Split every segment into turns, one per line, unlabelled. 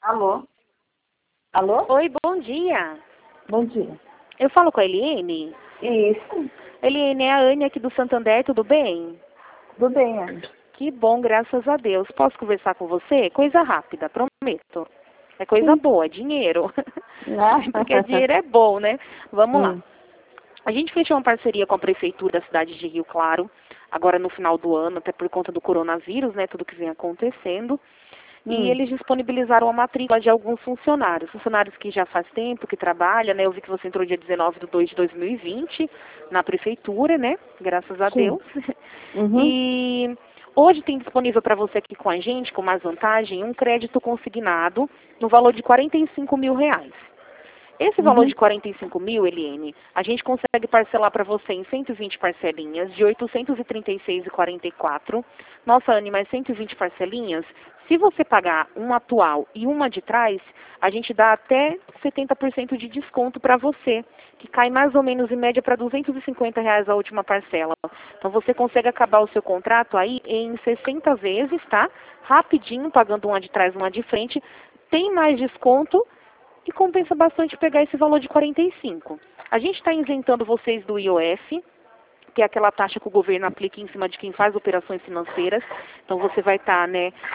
Alô? Alô?
Oi, bom dia.
Bom dia.
Eu falo com a Eliane?
Isso.
Eliane, é a Anne aqui do Santander, tudo bem?
Tudo bem, Ana?
Que bom, graças a Deus. Posso conversar com você? Coisa rápida, prometo. É coisa
Sim.
boa, dinheiro.
Ah.
Porque dinheiro é bom, né? Vamos lá.
Hum.
A gente fechou uma parceria com a Prefeitura da cidade de Rio Claro, agora no final do ano, até por conta do coronavírus, né, tudo que vem acontecendo. E eles disponibilizaram a matrícula de alguns funcionários. Funcionários que já faz tempo, que trabalham, né? Eu vi que você entrou dia 19/2/2020 na Prefeitura, né? Graças a
Sim.
Deus.
Uhum.
E hoje tem disponível para você aqui com a gente, com mais vantagem, um crédito consignado no valor de R$ 45.000. Esse valor de 45 mil, Eliane, a gente consegue parcelar para você em 120 parcelinhas de 836,44. Nossa, Anne, mais 120 parcelinhas? Se você pagar uma atual e uma de trás, a gente dá até 70% de desconto para você, que cai mais ou menos em média para R$ 250 a última parcela. Então você consegue acabar o seu contrato aí em 60 vezes, tá? Rapidinho, pagando uma de trás e uma de frente. Tem mais desconto e compensa bastante pegar esse valor de 45. A gente está isentando vocês do IOF, que é aquela taxa que o governo aplica em cima de quem faz operações financeiras. Então você vai estar,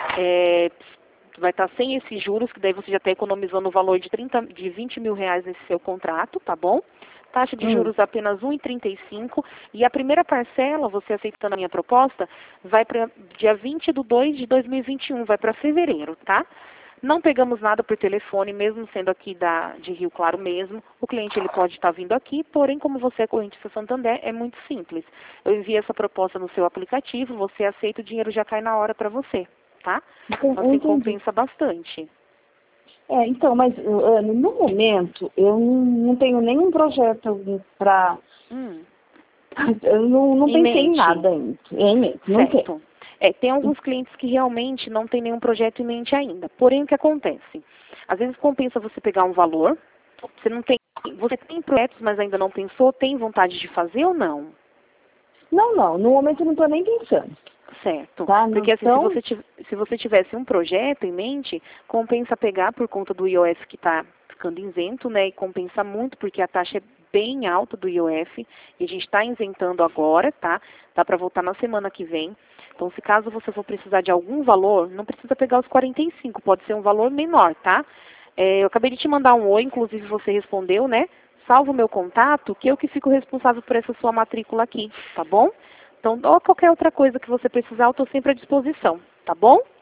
vai estar sem esses juros, que daí você já está economizando o valor de de R$ 20.000 nesse seu contrato, tá bom? Taxa de juros apenas 1,35 e a primeira parcela, você aceitando a minha proposta, vai para dia 20/2/2021, vai para fevereiro, tá? Não pegamos nada por telefone, mesmo sendo aqui de Rio Claro mesmo. O cliente ele pode estar vindo aqui, porém, como você é correntista Santander, é muito simples. Eu envio essa proposta no seu aplicativo, você aceita, o dinheiro já cai na hora para você, tá?
Então,
Então,
eu
assim,
entendi.
compensa bastante.
Então, mas, Ana, no momento, eu não tenho nenhum projeto para... Eu não
Em
pensei em
mente.
nada ainda. Em mente, não tenho.
Certo. Tem alguns clientes que realmente não têm nenhum projeto em mente ainda. Porém, o que acontece? Às vezes compensa você pegar um valor, você tem projetos, mas ainda não pensou, tem vontade de fazer ou não?
Não. No momento eu não estou nem pensando.
Certo.
Tá?
Porque assim,
Então,
se você tivesse um projeto em mente, compensa pegar por conta do IOF que está ficando isento, né? E compensa muito porque a taxa é bem alta do IOF e a gente está isentando agora, tá? Dá para voltar na semana que vem. Então, se caso você for precisar de algum valor, não precisa pegar os 45, pode ser um valor menor, tá? Eu acabei de te mandar um oi, inclusive você respondeu, né? Salva o meu contato, que eu que fico responsável por essa sua matrícula aqui, tá bom? Então, ou qualquer outra coisa que você precisar, eu estou sempre à disposição, tá bom?